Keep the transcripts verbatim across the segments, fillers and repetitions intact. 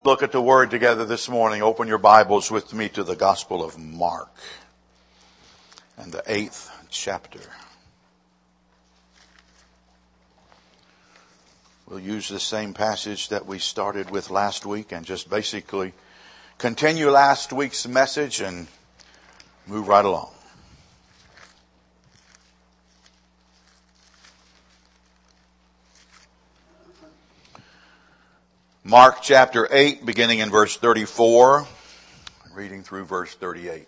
Look at the Word together this morning. Open your Bibles with me to the Gospel of Mark and the eighth chapter. We'll use the same passage that we started with last week and just basically continue last week's message and move right along. Mark chapter eight, beginning in verse thirty-four, reading through verse thirty-eight.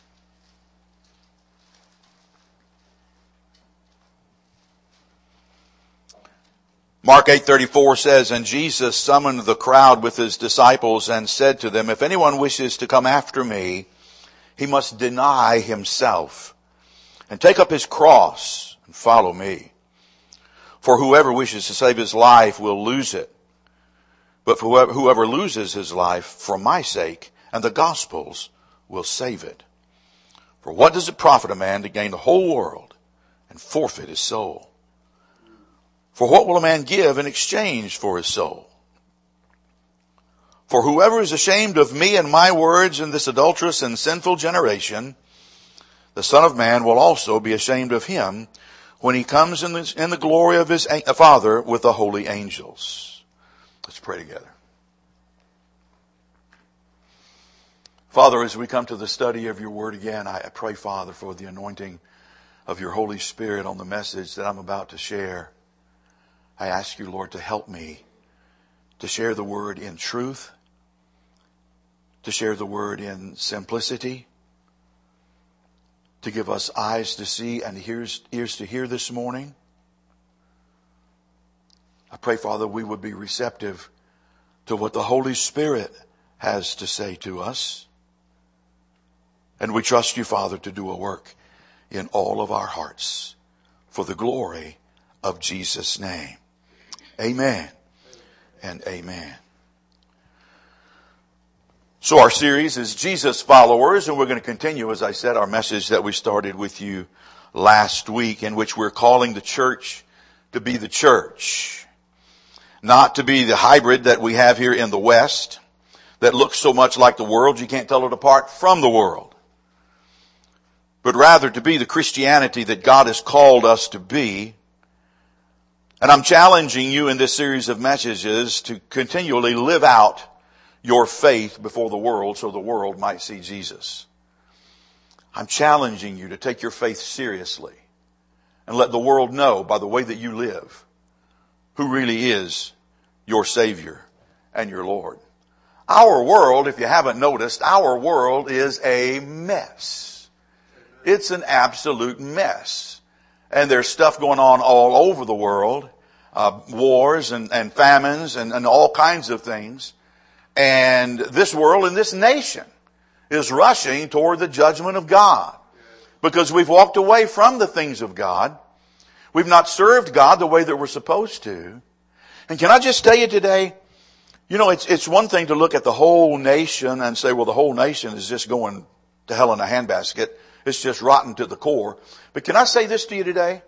Mark eight thirty-four says, "And Jesus summoned the crowd with his disciples and said to them, 'If anyone wishes to come after me, he must deny himself and take up his cross and follow me. For whoever wishes to save his life will lose it. But whoever, whoever loses his life for my sake and the gospel's will save it. For what does it profit a man to gain the whole world and forfeit his soul? For what will a man give in exchange for his soul? For whoever is ashamed of me and my words in this adulterous and sinful generation, the Son of Man will also be ashamed of him when he comes in the, in the glory of his Father with the holy angels.'" Let's pray together. Father, as we come to the study of your word again, I pray, Father, for the anointing of your Holy Spirit on the message that I'm about to share. I ask you, Lord, to help me to share the word in truth, to share the word in simplicity, to give us eyes to see and ears, ears to hear this morning. I pray, Father, we would be receptive to what the Holy Spirit has to say to us. And we trust you, Father, to do a work in all of our hearts for the glory of Jesus' name. Amen and amen. So our series is Jesus Followers, and we're going to continue, as I said, our message that we started with you last week, in which we're calling the church to be the church. Not to be the hybrid that we have here in the West that looks so much like the world you can't tell it apart from the world. But rather to be the Christianity that God has called us to be. And I'm challenging you in this series of messages to continually live out your faith before the world so the world might see Jesus. I'm challenging you to take your faith seriously and let the world know by the way that you live who really is your Savior and your Lord. Our world, if you haven't noticed, our world is a mess. It's an absolute mess. And there's stuff going on all over the world, uh, wars and, and famines and, and all kinds of things. And this world and this nation is rushing toward the judgment of God because we've walked away from the things of God. We've not served God the way that we're supposed to. And can I just tell you today, you know, it's it's one thing to look at the whole nation and say, well, the whole nation is just going to hell in a handbasket. It's just rotten to the core. But can I say this to you today?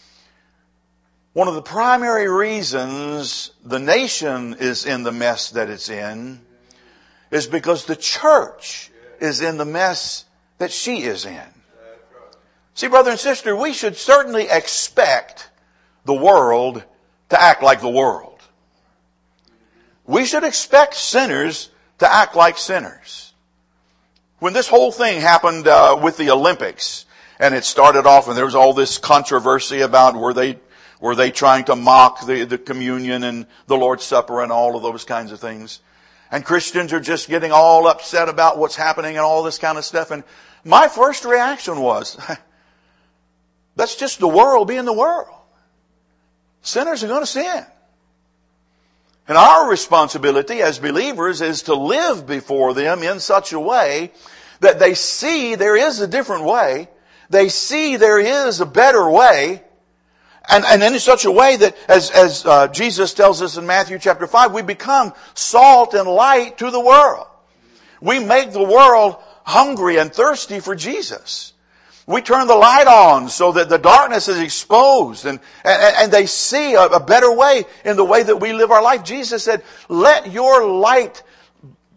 One of the primary reasons the nation is in the mess that it's in is because the church is in the mess that she is in. See, brother and sister, we should certainly expect the world to act like the world. We should expect sinners to act like sinners. When this whole thing happened uh, with the Olympics, and it started off, and there was all this controversy about were they were they trying to mock the, the communion and the Lord's Supper and all of those kinds of things. And Christians are just getting all upset about what's happening and all this kind of stuff. And my first reaction was, that's just the world being the world. Sinners are going to sin. And our responsibility as believers is to live before them in such a way that they see there is a different way. They see there is a better way. And, and in such a way that, as, as uh, Jesus tells us in Matthew chapter five, we become salt and light to the world. We make the world hungry and thirsty for Jesus. We turn the light on so that the darkness is exposed and, and, and they see a, a better way in the way that we live our life. Jesus said, let your light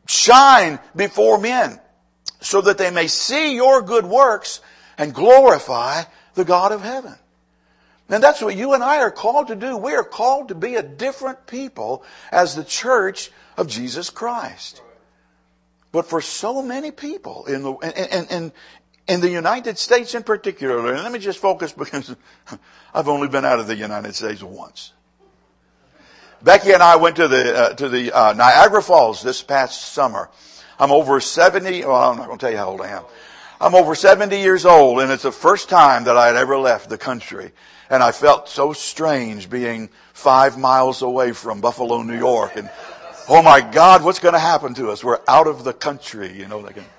shine before men, so that they may see your good works and glorify the God of heaven. And that's what you and I are called to do. We are called to be a different people as the church of Jesus Christ. But for so many people in the in, in, in the United States in particular, and let me just focus because I've only been out of the United States once. Becky and I went to the uh, to the uh, Niagara Falls this past summer. I'm over seventy. Well, I'm not going to tell you how old I am. I'm over seventy years old, and it's the first time that I had ever left the country. And I felt so strange being five miles away from Buffalo, New York. And oh my God, what's going to happen to us? We're out of the country, you know. They can...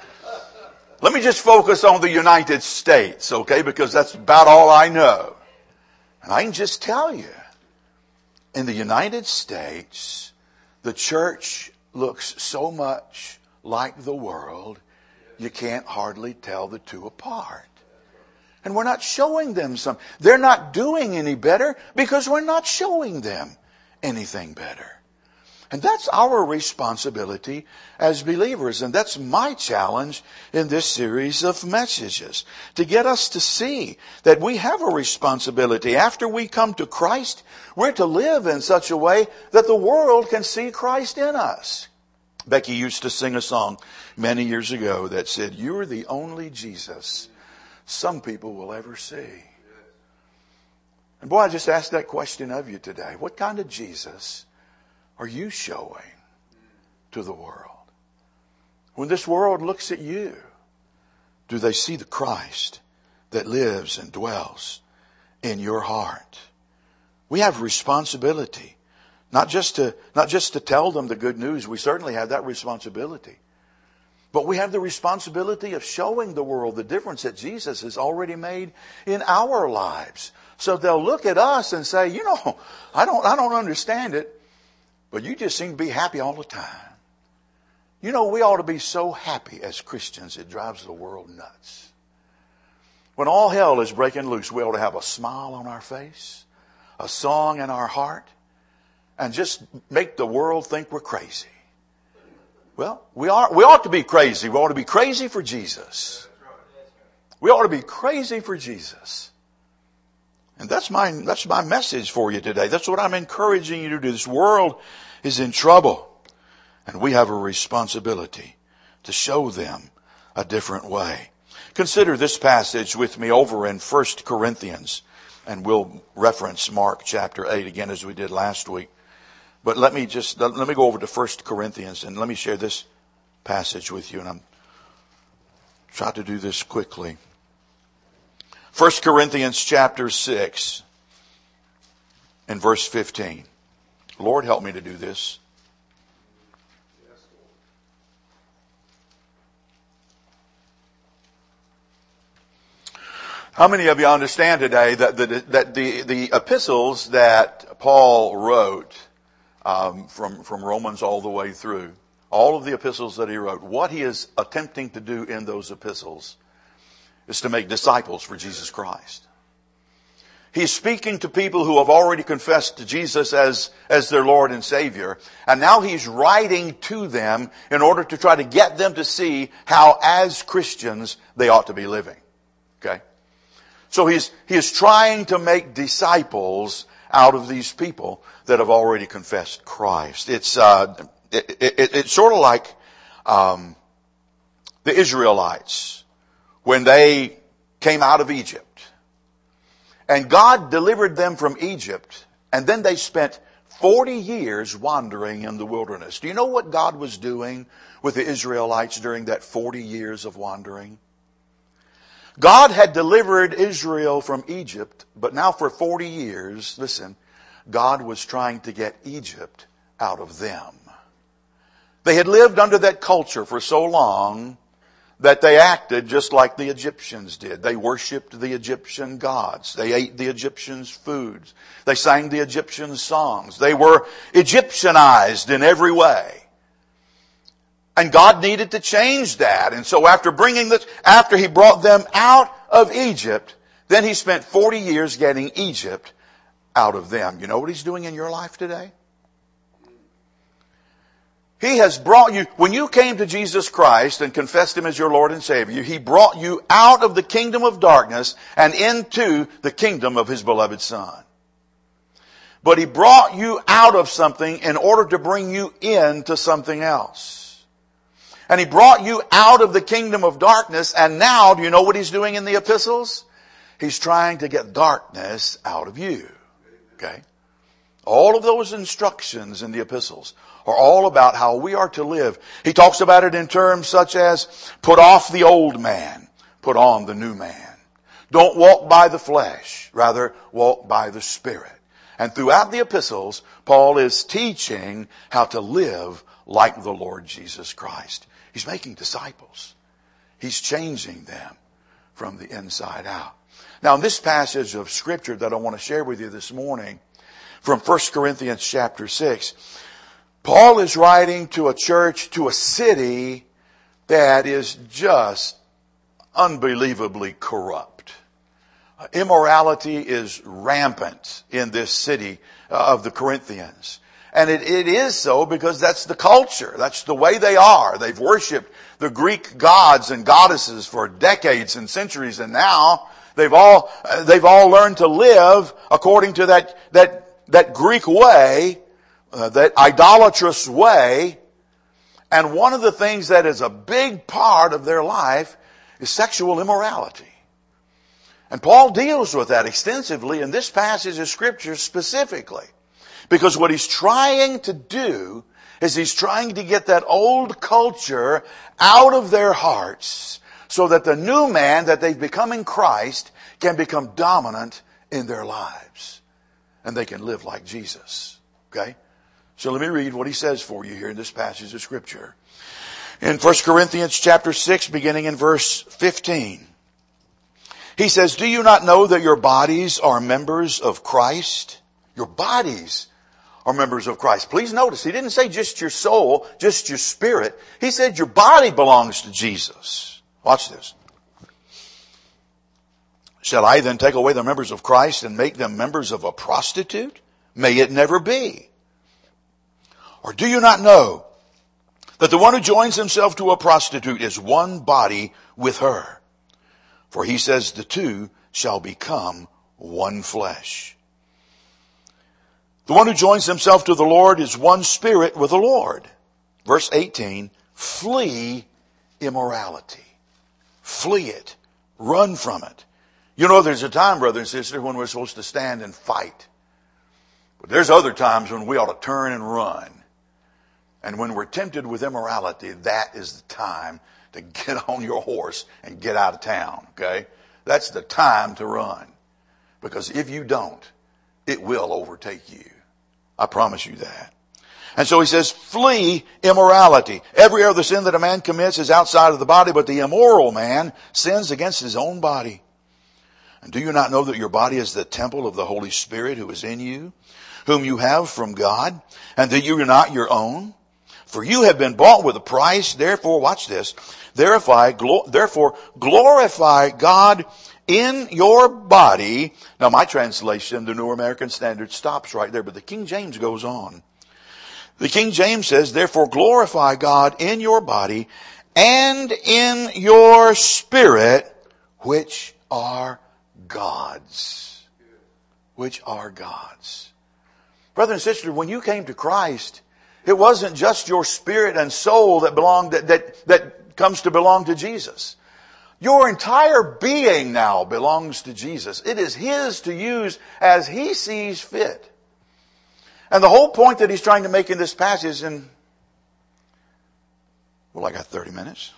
Let me just focus on the United States, okay? Because that's about all I know. And I can just tell you, in the United States, the church looks so much like the world, you can't hardly tell the two apart. And we're not showing them some. They're not doing any better because we're not showing them anything better. And that's our responsibility as believers. And that's my challenge in this series of messages. To get us to see that we have a responsibility. After we come to Christ, we're to live in such a way that the world can see Christ in us. Becky used to sing a song many years ago that said, "You're the only Jesus some people will ever see." And boy, I just asked that question of you today. What kind of Jesus are you showing to the world? When this world looks at you, do they see the Christ that lives and dwells in your heart? We have responsibility, not just to, not just to tell them the good news. We certainly have that responsibility. But we have the responsibility of showing the world the difference that Jesus has already made in our lives. So they'll look at us and say, you know, I don't, I don't understand it, but you just seem to be happy all the time. You know, we ought to be so happy as Christians, it drives the world nuts. When all hell is breaking loose, we ought to have a smile on our face, a song in our heart, and just make the world think we're crazy. Well, we are, we ought to be crazy. We ought to be crazy for Jesus. We ought to be crazy for Jesus. And that's my, that's my message for you today. That's what I'm encouraging you to do. This world is in trouble, and we have a responsibility to show them a different way. Consider this passage with me over in First Corinthians, and we'll reference Mark chapter eight again as we did last week. But let me just, let me go over to First Corinthians and let me share this passage with you. And I'm trying to do this quickly. First Corinthians chapter six and verse fifteen. Lord, help me to do this. How many of you understand today that the, that the, the epistles that Paul wrote, Um, from, from Romans all the way through, all of the epistles that he wrote, what he is attempting to do in those epistles is to make disciples for Jesus Christ. He's speaking to people who have already confessed to Jesus as, as their Lord and Savior, and now he's writing to them in order to try to get them to see how, as Christians, they ought to be living. Okay? So he's, he is trying to make disciples out of these people that have already confessed Christ. It's uh, it, it, it's sort of like um, the Israelites when they came out of Egypt, and God delivered them from Egypt, and then they spent forty years wandering in the wilderness. Do you know what God was doing with the Israelites during that forty years of wandering? God had delivered Israel from Egypt, but now for forty years, listen, God was trying to get Egypt out of them. They had lived under that culture for so long that they acted just like the Egyptians did. They worshipped the Egyptian gods. They ate the Egyptians' foods. They sang the Egyptian songs. They were Egyptianized in every way. And God needed to change that. And so after bringing this, after he brought them out of Egypt, then he spent forty years getting Egypt out of them. You know what he's doing in your life today? He has brought you, when you came to Jesus Christ and confessed Him as your Lord and Savior, He brought you out of the kingdom of darkness and into the kingdom of His beloved Son. But He brought you out of something in order to bring you into something else. And He brought you out of the kingdom of darkness, and now, do you know what He's doing in the epistles? He's trying to get darkness out of you. Okay? All of those instructions in the epistles are all about how we are to live. He talks about it in terms such as, put off the old man, put on the new man. Don't walk by the flesh, rather walk by the Spirit. And throughout the epistles, Paul is teaching how to live like the Lord Jesus Christ. He's making disciples. He's changing them from the inside out. Now, in this passage of Scripture that I want to share with you this morning, from First Corinthians chapter six, Paul is writing to a church, to a city that is just unbelievably corrupt. Immorality is rampant in this city of the Corinthians. And it, it is so because that's the culture. That's the way they are. They've worshipped the Greek gods and goddesses for decades and centuries, and now they've all, they've all learned to live according to that, that, that Greek way, uh, that idolatrous way. And one of the things that is a big part of their life is sexual immorality. And Paul deals with that extensively in this passage of Scripture specifically. Because what he's trying to do is he's trying to get that old culture out of their hearts so that the new man that they've become in Christ can become dominant in their lives. And they can live like Jesus. Okay? So let me read what he says for you here in this passage of Scripture. In First Corinthians chapter six, beginning in verse fifteen. He says, do you not know that your bodies are members of Christ? Your bodies are members of Christ. Please notice, he didn't say just your soul, just your spirit. He said your body belongs to Jesus. Watch this. Shall I then take away the members of Christ and make them members of a prostitute? May it never be. Or do you not know that the one who joins himself to a prostitute is one body with her? For he says the two shall become one flesh. The one who joins himself to the Lord is one spirit with the Lord. Verse eighteen, flee immorality. Flee it. Run from it. You know, there's a time, brother and sister, when we're supposed to stand and fight. But there's other times when we ought to turn and run. And when we're tempted with immorality, that is the time to get on your horse and get out of town, okay? That's the time to run. Because if you don't, it will overtake you. I promise you that. And so he says, flee immorality. Every other sin that a man commits is outside of the body, but the immoral man sins against his own body. And do you not know that your body is the temple of the Holy Spirit who is in you, whom you have from God, and that you are not your own? For you have been bought with a price, therefore, watch this, therefore, therefore glorify God in your body. Now my translation, the New American Standard, stops right there, but the King James goes on. The King James says, therefore glorify God in your body and in your spirit, which are God's. Which are God's. Brother and sister, when you came to Christ, it wasn't just your spirit and soul that belonged, that, that, that comes to belong to Jesus. Your entire being now belongs to Jesus. It is His to use as He sees fit. And the whole point that he's trying to make in this passage, and, well, I got thirty minutes.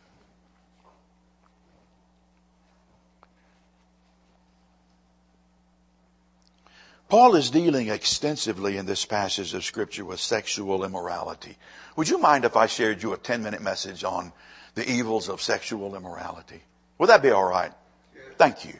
Paul is dealing extensively in this passage of Scripture with sexual immorality. Would you mind if I shared you a ten-minute message on the evils of sexual immorality? Would that be all right? Thank you.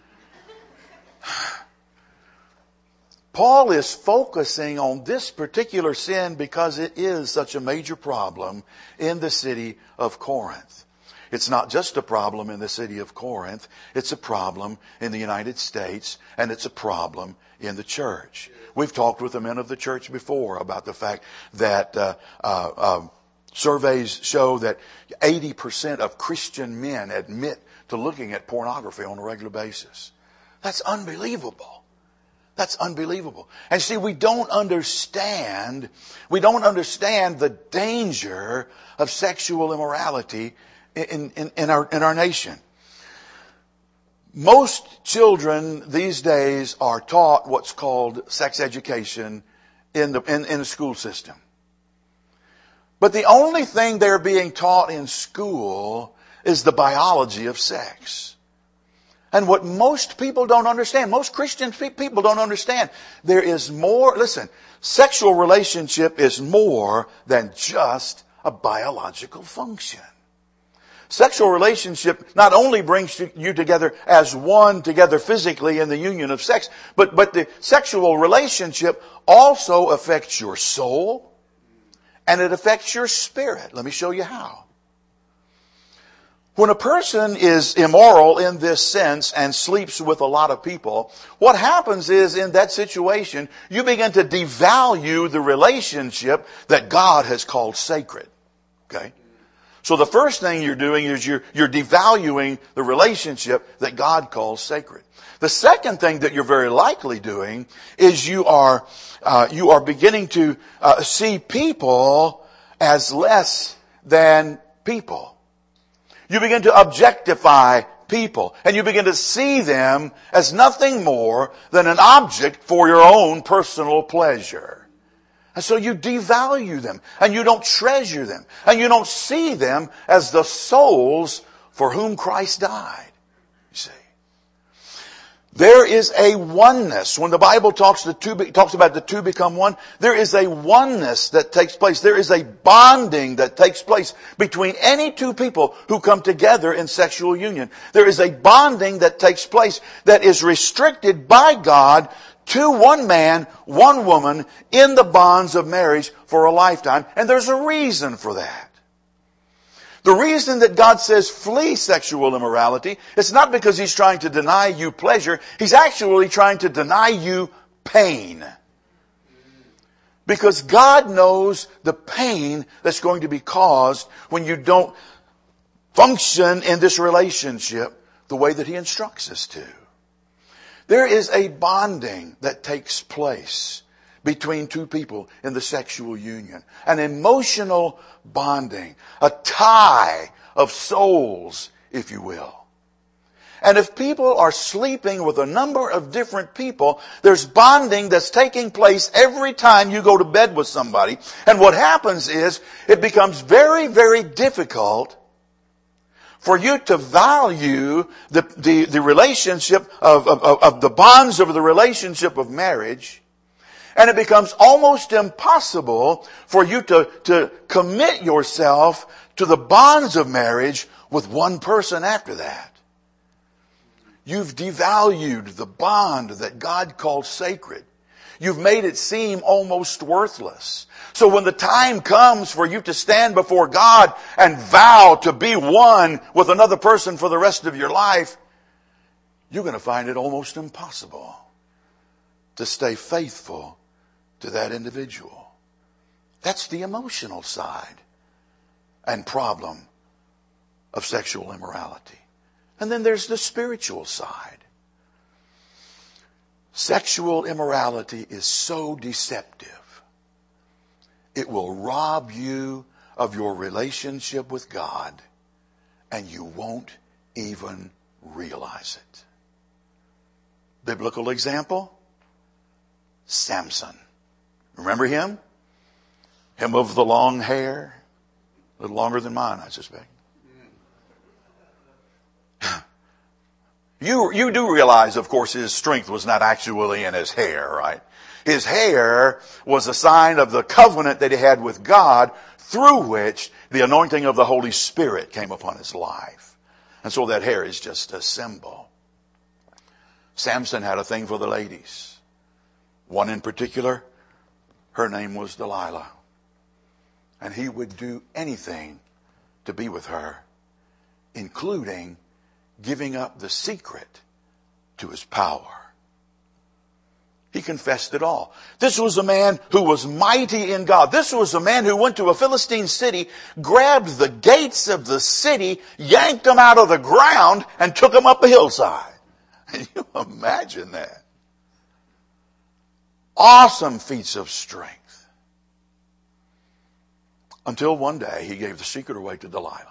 Paul is focusing on this particular sin because it is such a major problem in the city of Corinth. It's not just a problem in the city of Corinth. It's a problem in the United States, and it's a problem in the church. We've talked with the men of the church before about the fact that uh, uh, uh, surveys show that eighty percent of Christian men admit to looking at pornography on a regular basis. That's unbelievable. That's unbelievable. And see, we don't understand, we don't understand the danger of sexual immorality in, in, in our, in our nation. Most children these days are taught what's called sex education in the, in, in the school system. But the only thing they're being taught in school is the biology of sex. And what most people don't understand, most Christian people don't understand, there is more, listen, sexual relationship is more than just a biological function. Sexual relationship not only brings you together as one together physically in the union of sex, but, but the sexual relationship also affects your soul and it affects your spirit. Let me show you how. When a person is immoral in this sense and sleeps with a lot of people, what happens is in that situation, you begin to devalue the relationship that God has called sacred. Okay? So the first thing you're doing is you're, you're devaluing the relationship that God calls sacred. The second thing that you're very likely doing is you are, uh, you are beginning to uh, see people as less than people. You begin to objectify people, and you begin to see them as nothing more than an object for your own personal pleasure. And so you devalue them, and you don't treasure them, and you don't see them as the souls for whom Christ died. You see. There is a oneness. When the Bible talks, the two, talks about the two become one, there is a oneness that takes place. There is a bonding that takes place between any two people who come together in sexual union. There is a bonding that takes place that is restricted by God to one man, one woman in the bonds of marriage for a lifetime. And there's a reason for that. The reason that God says flee sexual immorality is not because He's trying to deny you pleasure. He's actually trying to deny you pain. Because God knows the pain that's going to be caused when you don't function in this relationship the way that He instructs us to. There is a bonding that takes place between two people in the sexual union. An emotional bonding. A tie of souls, if you will. And if people are sleeping with a number of different people, there's bonding that's taking place every time you go to bed with somebody. And what happens is, it becomes very, very difficult for you to value the, the, the relationship of, of, of the bonds of the relationship of marriage. And it becomes almost impossible for you to, to commit yourself to the bonds of marriage with one person after that. You've devalued the bond that God called sacred. You've made it seem almost worthless. So when the time comes for you to stand before God and vow to be one with another person for the rest of your life, you're going to find it almost impossible to stay faithful to that individual. That's the emotional side and problem of sexual immorality. And then there's the spiritual side. Sexual immorality is so deceptive. It will rob you of your relationship with God, and you won't even realize it. Biblical example, Samson. Remember him? Him of the long hair. A little longer than mine, I suspect. You, you do realize, of course, his strength was not actually in his hair, right? His hair was a sign of the covenant that he had with God, through which the anointing of the Holy Spirit came upon his life. And so that hair is just a symbol. Samson had a thing for the ladies. One in particular, her name was Delilah. And he would do anything to be with her. including giving up the secret to his power. He confessed it all. This was a man who was mighty in God. This was a man who went to a Philistine city, grabbed the gates of the city, yanked them out of the ground, and took them up a hillside. Can you imagine that? Awesome feats of strength. Until one day he gave the secret away to Delilah.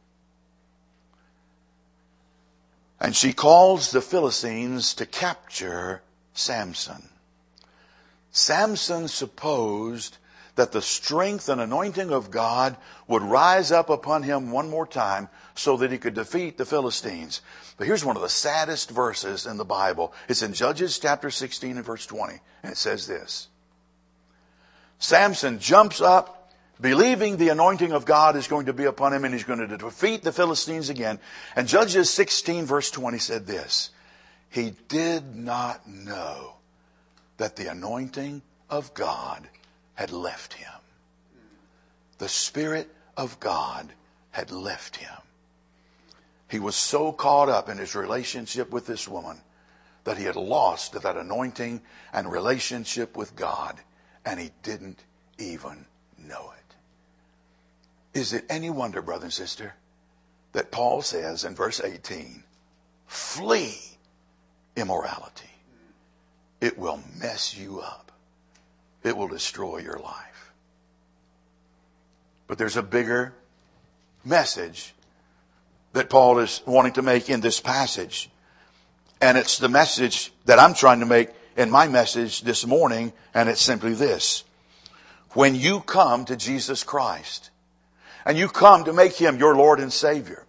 And she calls the Philistines to capture Samson. Samson supposed that the strength and anointing of God would rise up upon him one more time so that he could defeat the Philistines. But here's one of the saddest verses in the Bible. It's in Judges chapter sixteen and verse twenty. And it says this. Samson jumps up, believing the anointing of God is going to be upon him and he's going to defeat the Philistines again. And Judges sixteen verse twenty said this. He did not know that the anointing of God had left him. The Spirit of God had left him. He was so caught up in his relationship with this woman that he had lost that anointing and relationship with God, and he didn't even know it. Is it any wonder, brother and sister, that Paul says in verse eighteen, flee immorality. It will mess you up. It will destroy your life. But there's a bigger message that Paul is wanting to make in this passage. And it's the message that I'm trying to make in my message this morning. And it's simply this. When you come to Jesus Christ and you come to make him your Lord and Savior,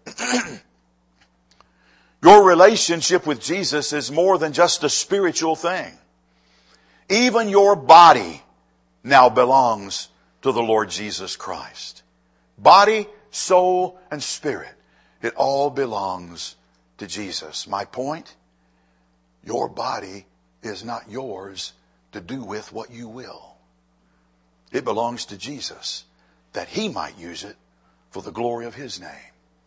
your relationship with Jesus is more than just a spiritual thing. Even your body now belongs to the Lord Jesus Christ. Body, soul, and spirit. It all belongs to Jesus. My point? Your body is not yours to do with what you will. It belongs to Jesus, that he might use it for the glory of his name.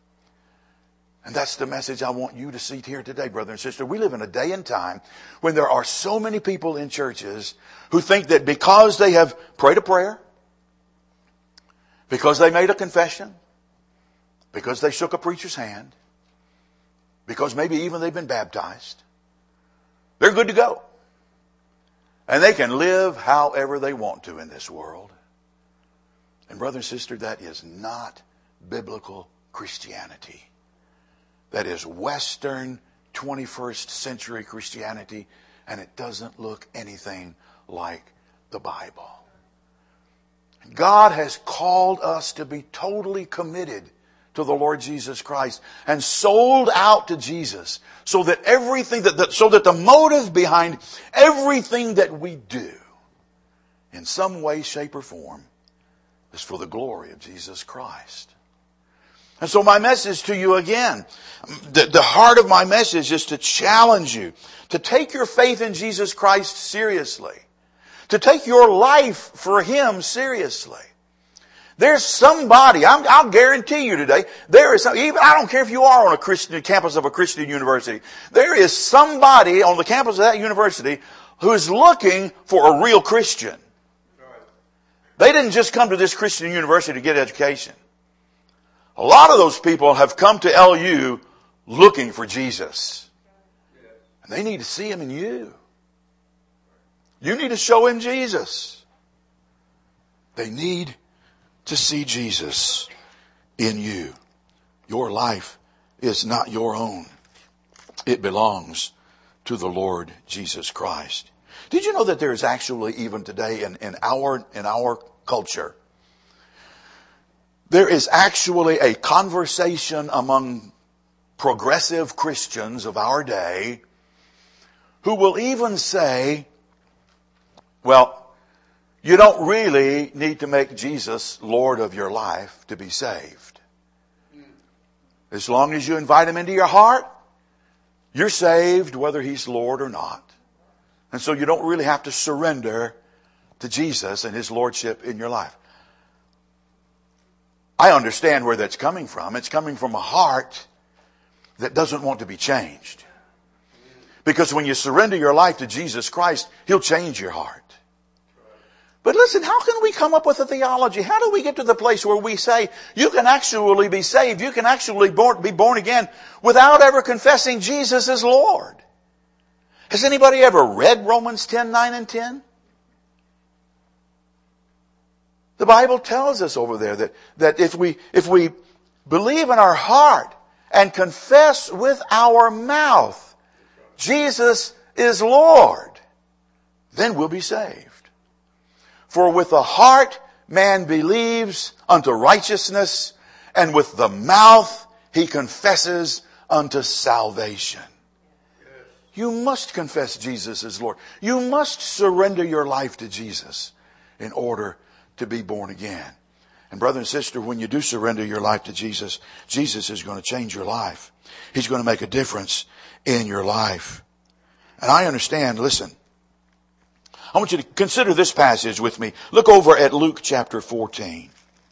And that's the message I want you to see here today, brother and sister. We live in a day and time when there are so many people in churches who think that because they have prayed a prayer, because they made a confession, because they shook a preacher's hand, because maybe even they've been baptized, they're good to go. And they can live however they want to in this world. And brother and sister, that is not biblical Christianity. That is Western twenty-first century Christianity, and it doesn't look anything like the Bible. God has called us to be totally committed to the Lord Jesus Christ and sold out to Jesus, so that everything that, that so that the motive behind everything that we do in some way, shape, or form is for the glory of Jesus Christ. And so my message to you again, the, the heart of my message is to challenge you to take your faith in Jesus Christ seriously. To take your life for him seriously. There's somebody, I'm, I'll guarantee you today, there is some, even, I don't care if you are on a Christian campus of a Christian university, there is somebody on the campus of that university who is looking for a real Christian. They didn't just come to this Christian university to get education. A lot of those people have come to L U looking for Jesus. And they need to see him in you. You need to show him Jesus. They need to see Jesus in you. Your life is not your own. It belongs to the Lord Jesus Christ. Did you know that there is actually, even today in, in our in our culture, there is actually a conversation among progressive Christians of our day who will even say, well, you don't really need to make Jesus Lord of your life to be saved. As long as you invite him into your heart, you're saved whether he's Lord or not. And so you don't really have to surrender to Jesus and his lordship in your life. I understand where that's coming from. It's coming from a heart that doesn't want to be changed. Because when you surrender your life to Jesus Christ, He'll change your heart. But listen, how can we come up with a theology? How do we get to the place where we say, you can actually be saved, you can actually born, be born again without ever confessing Jesus as Lord? Has anybody ever read Romans ten, nine and ten? The Bible tells us over there that, that if we, if we believe in our heart and confess with our mouth Jesus is Lord, then we'll be saved. For with the heart man believes unto righteousness, and with the mouth he confesses unto salvation. You must confess Jesus as Lord. You must surrender your life to Jesus in order to be born again. And brother and sister, when you do surrender your life to Jesus, Jesus is going to change your life. He's going to make a difference in your life. And I understand, listen, I want you to consider this passage with me. Look over at Luke chapter fourteen.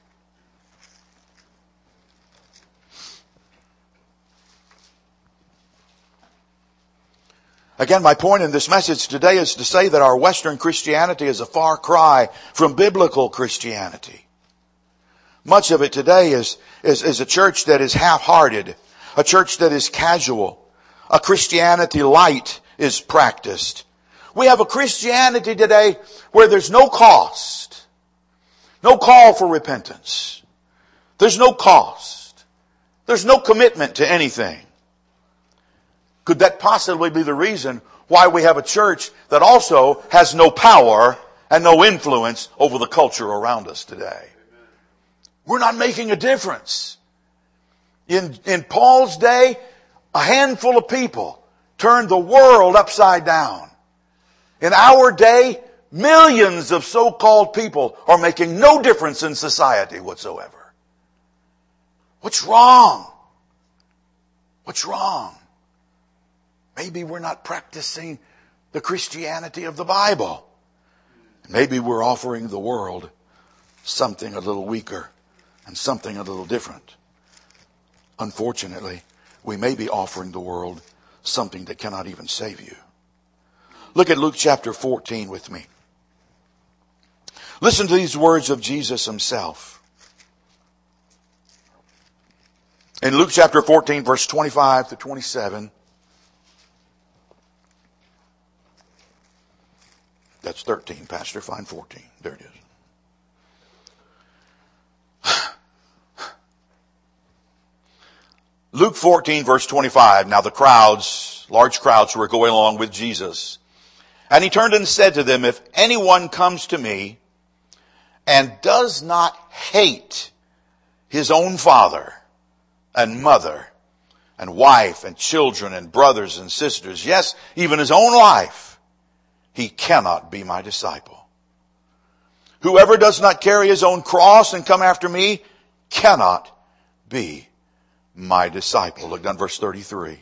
Again, my point in this message today is to say that our Western Christianity is a far cry from biblical Christianity. Much of it today is, is, is a church that is half-hearted, a church that is casual, a Christianity light is practiced. We have a Christianity today where there's no cost, no call for repentance. There's no cost. There's no commitment to anything. Could that possibly be the reason why we have a church that also has no power and no influence over the culture around us today? We're not making a difference. In, in Paul's day, a handful of people turned the world upside down. In our day, millions of so-called people are making no difference in society whatsoever. What's wrong? What's wrong? Maybe we're not practicing the Christianity of the Bible. Maybe we're offering the world something a little weaker and something a little different. Unfortunately, we may be offering the world something that cannot even save you. Look at Luke chapter fourteen with me. Listen to these words of Jesus Himself. In Luke chapter fourteen, verse twenty-five to twenty-seven. That's thirteen, Pastor. Find fourteen. There it is. Luke fourteen, verse twenty-five. Now the crowds, large crowds were going along with Jesus. And He turned and said to them, if anyone comes to me and does not hate his own father and mother and wife and children and brothers and sisters, yes, even his own life, he cannot be my disciple. Whoever does not carry his own cross and come after me cannot be my disciple. Look down verse thirty-three.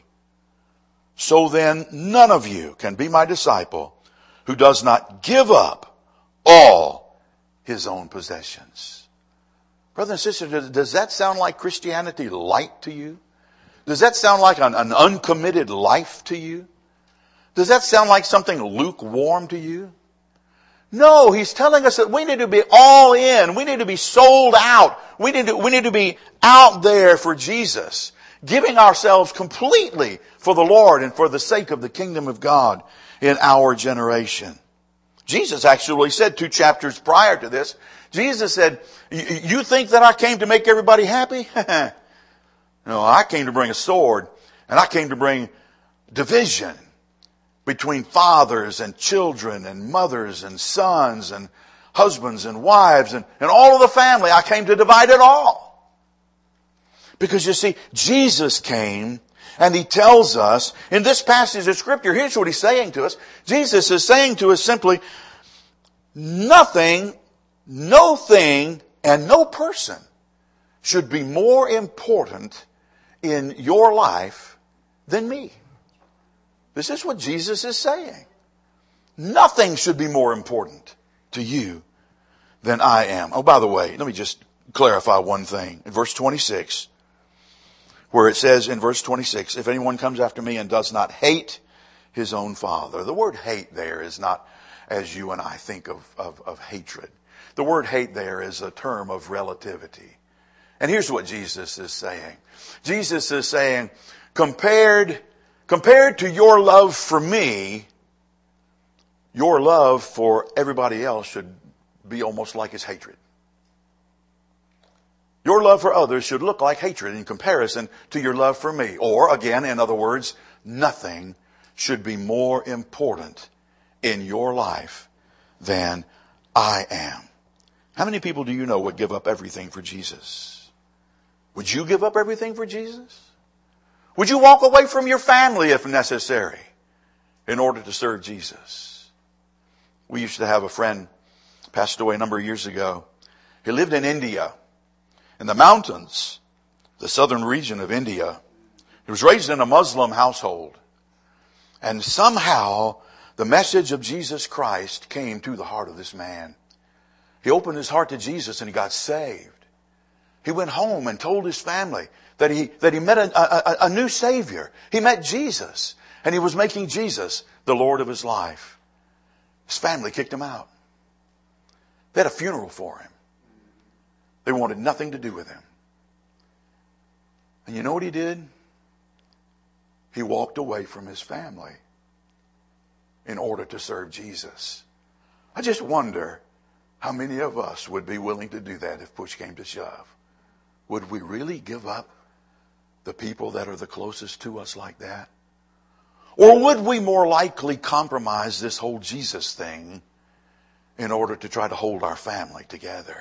So then none of you can be my disciple who does not give up all his own possessions. Brother and sister, does that sound like Christianity light to you? Does that sound like an, an uncommitted life to you? Does that sound like something lukewarm to you? No, He's telling us that we need to be all in. We need to be sold out. We need to, we need to be out there for Jesus, giving ourselves completely for the Lord and for the sake of the kingdom of God in our generation. Jesus actually said two chapters prior to this, Jesus said, you think that I came to make everybody happy? No, I came to bring a sword, and I came to bring division between fathers and children and mothers and sons and husbands and wives and, and all of the family. I came to divide it all. Because you see, Jesus came and He tells us in this passage of Scripture, here's what He's saying to us. Jesus is saying to us simply, nothing, no thing, and no person should be more important in your life than me. This is what Jesus is saying. Nothing should be more important to you than I am. Oh, by the way, let me just clarify one thing. In verse twenty-six, where it says in verse twenty-six, if anyone comes after me and does not hate his own father. The word hate there is not as you and I think of, of, of hatred. The word hate there is a term of relativity. And here's what Jesus is saying. Jesus is saying, compared, compared to your love for me, your love for everybody else should be almost like his hatred. Your love for others should look like hatred in comparison to your love for me. Or, again, in other words, nothing should be more important in your life than I am. How many people do you know would give up everything for Jesus? Would you give up everything for Jesus? Would you walk away from your family if necessary in order to serve Jesus? We used to have a friend, passed away a number of years ago. He lived in India, in the mountains, the southern region of India. He was raised in a Muslim household. And somehow the message of Jesus Christ came to the heart of this man. He opened his heart to Jesus and he got saved. He went home and told his family that he, that he met a, a, a new Savior. He met Jesus, and he was making Jesus the Lord of his life. His family kicked him out. They had a funeral for him. They wanted nothing to do with him. And you know what he did? He walked away from his family in order to serve Jesus. I just wonder how many of us would be willing to do that if push came to shove. Would we really give up the people that are the closest to us like that? Or would we more likely compromise this whole Jesus thing in order to try to hold our family together?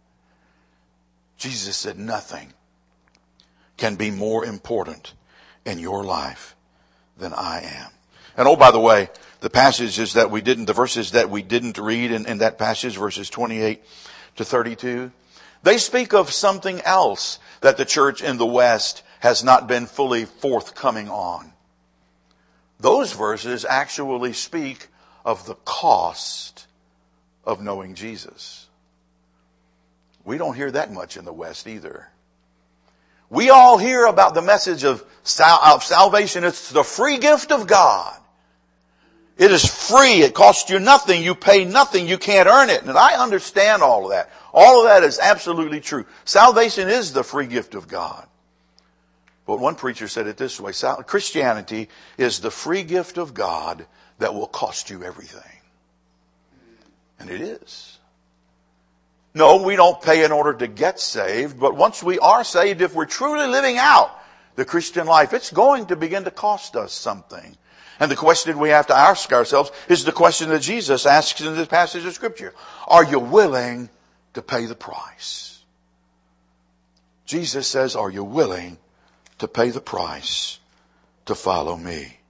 Jesus said nothing can be more important in your life than I am. And oh, by the way, the passages that we didn't, the verses that we didn't read in, in that passage, verses twenty-eight to thirty-two, they speak of something else that the church in the West has not been fully forthcoming on. Those verses actually speak of the cost of knowing Jesus. We don't hear that much in the West either. We all hear about the message of, sal- of salvation. It's the free gift of God. It is free. It costs you nothing. You pay nothing. You can't earn it. And I understand all of that. All of that is absolutely true. Salvation is the free gift of God. But one preacher said it this way: Christianity is the free gift of God that will cost you everything. And it is. No, we don't pay in order to get saved, but once we are saved, if we're truly living out the Christian life, it's going to begin to cost us something. And the question we have to ask ourselves is the question that Jesus asks in this passage of Scripture. Are you willing to pay the price? Jesus says, are you willing to pay the price to follow me?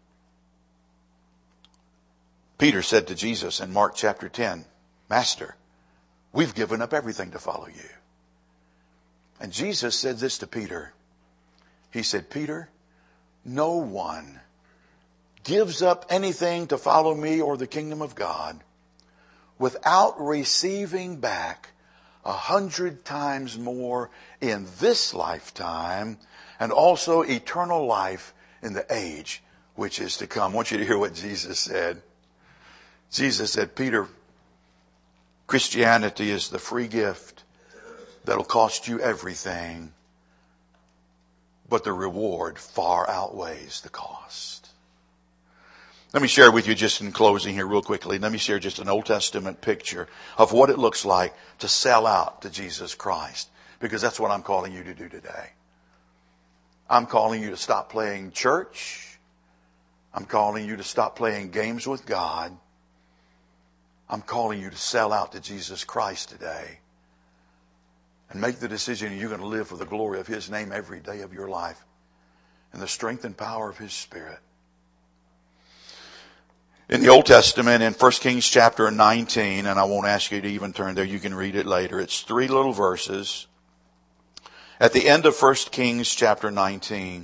Peter said to Jesus in Mark chapter ten, Master, we've given up everything to follow you. And Jesus said this to Peter. He said, Peter, no one gives up anything to follow me or the kingdom of God without receiving back a hundred times more in this lifetime and also eternal life in the age which is to come. I want you to hear what Jesus said. Jesus said, Peter, Christianity is the free gift that'll cost you everything, but the reward far outweighs the cost. Let me share with you just in closing here real quickly. Let me share just an Old Testament picture of what it looks like to sell out to Jesus Christ. Because that's what I'm calling you to do today. I'm calling you to stop playing church. I'm calling you to stop playing games with God. I'm calling you to sell out to Jesus Christ today. And make the decision you're going to live for the glory of His name every day of your life. And the strength and power of His Spirit. In the Old Testament, in First Kings chapter nineteen, and I won't ask you to even turn there, you can read it later. It's three little verses. At the end of First Kings chapter nineteen,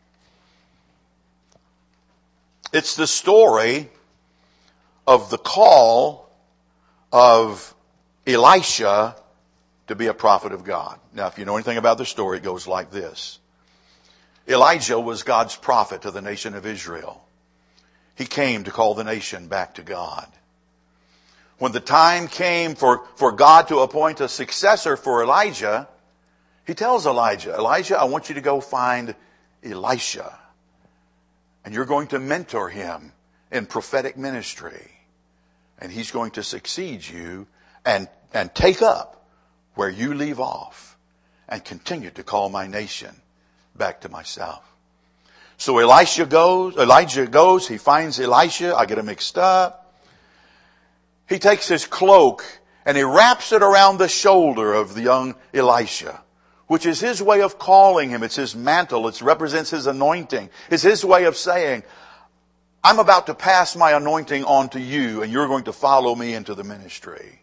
it's the story of the call of Elisha to be a prophet of God. Now, if you know anything about the story, it goes like this. Elijah was God's prophet to the nation of Israel. He came to call the nation back to God. When the time came for, for God to appoint a successor for Elijah, he tells Elijah, Elijah, I want you to go find Elisha. And you're going to mentor him in prophetic ministry. And he's going to succeed you and, and take up where you leave off and continue to call my nation back to myself. So Elisha goes, Elijah goes, he finds Elisha. I get him mixed up. He takes his cloak and he wraps it around the shoulder of the young Elisha, which is his way of calling him. It's his mantle. It represents his anointing. It's his way of saying, I'm about to pass my anointing on to you and you're going to follow me into the ministry.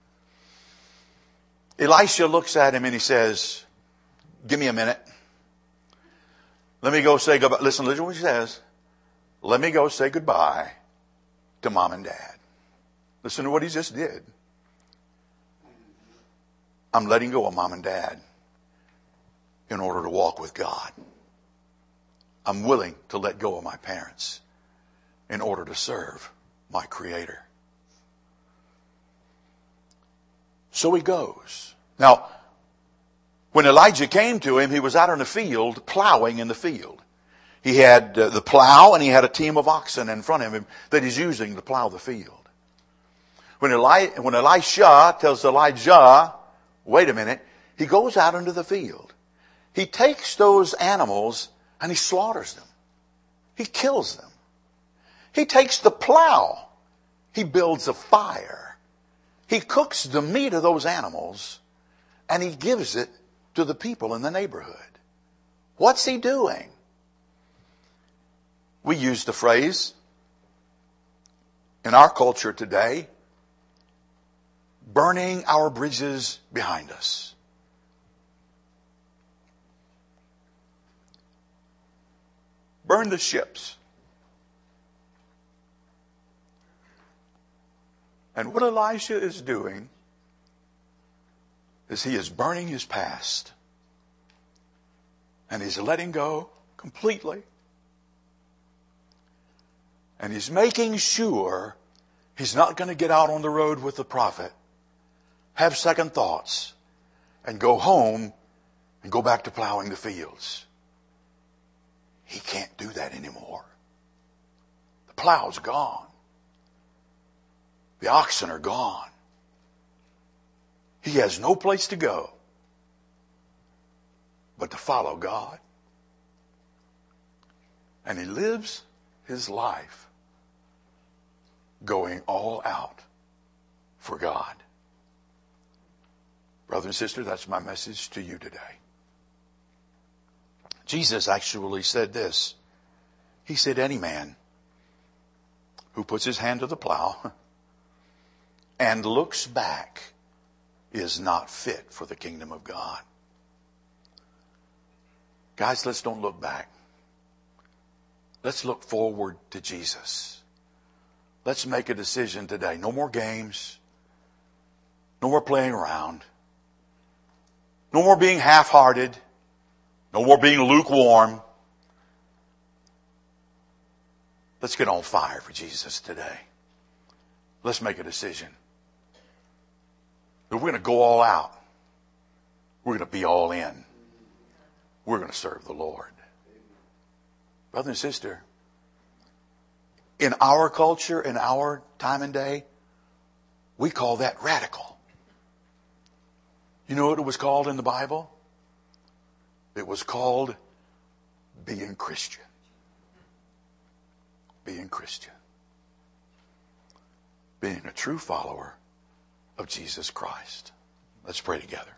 Elisha looks at him and he says, give me a minute. Let me go say goodbye. Listen, listen to what he says. Let me go say goodbye to mom and dad. Listen to what he just did. I'm letting go of mom and dad in order to walk with God. I'm willing to let go of my parents in order to serve my Creator. So he goes. Now, when Elijah came to him, he was out in the field, plowing in the field. He had uh, the plow and he had a team of oxen in front of him that he's using to plow the field. When, Eli- when Elisha tells Elijah, wait a minute, he goes out into the field. He takes those animals and he slaughters them. He kills them. He takes the plow. He builds a fire. He cooks the meat of those animals and he gives it to the people in the neighborhood. What's he doing? We use the phrase in our culture today, burning our bridges behind us. Burn the ships. And what Elisha is doing is he is burning his past. And he's letting go completely. And he's making sure he's not going to get out on the road with the prophet, have second thoughts, and go home and go back to plowing the fields. He can't do that anymore. The plow's gone. The oxen are gone. He has no place to go but to follow God. And he lives his life going all out for God. Brother and sister, that's my message to you today. Jesus actually said this. He said, any man who puts his hand to the plow and looks back is not fit for the kingdom of God. Guys, let's don't look back. Let's look forward to Jesus. Let's make a decision today. No more games. No more playing around. No more being half-hearted. No more being lukewarm. Let's get on fire for Jesus today. Let's make a decision. We're going to go all out. We're going to be all in. We're going to serve the Lord. Brother and sister, in our culture, in our time and day, we call that radical. You know what it was called in the Bible? It was called being Christian. Being Christian. Being a true follower of Jesus Christ. Let's pray together.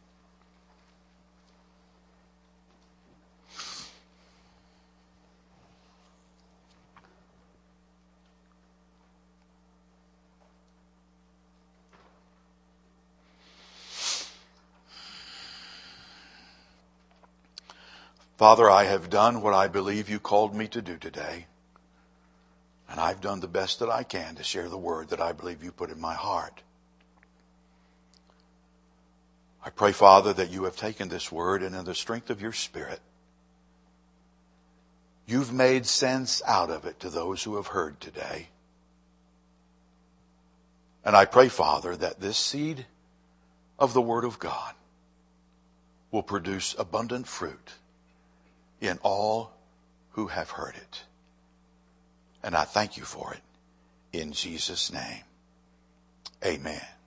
Father, I have done what I believe you called me to do today. And I've done the best that I can to share the word that I believe you put in my heart. I pray, Father, that you have taken this word and in the strength of your Spirit, You've made sense out of it to those who have heard today. And I pray, Father, that this seed of the Word of God will produce abundant fruit in all who have heard it. And I thank you for it in Jesus' name. Amen.